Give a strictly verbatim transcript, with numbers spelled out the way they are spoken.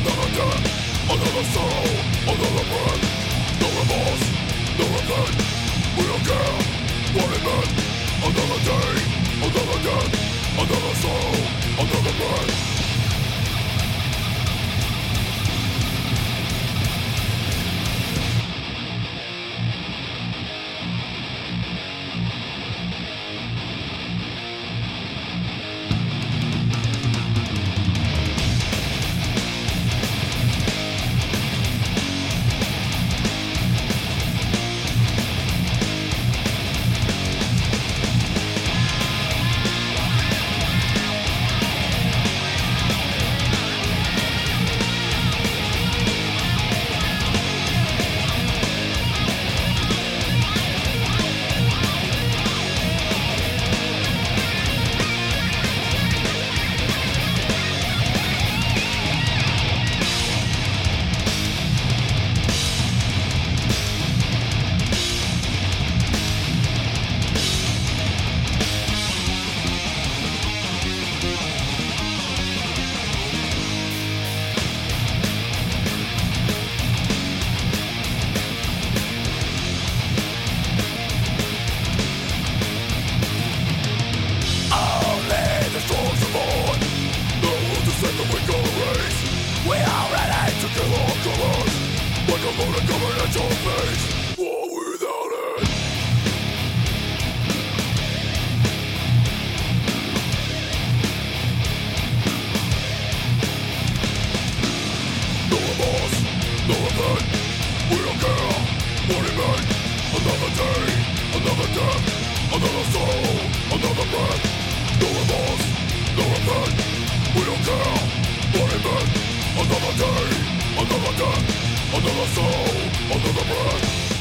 another death, another sorrow, another breath. No remorse, no regret, we don't care what it meant. Another day, another death, another sorrow, another breath. We are ready to kill all comers, but I'm gonna cover at your face. War without it. No remorse, no regret, we don't care what it meant. Another day, another death, another sorrow, another breath. No remorse, no regret, we don't care what it meant. Another day, another death, another soul, another breath.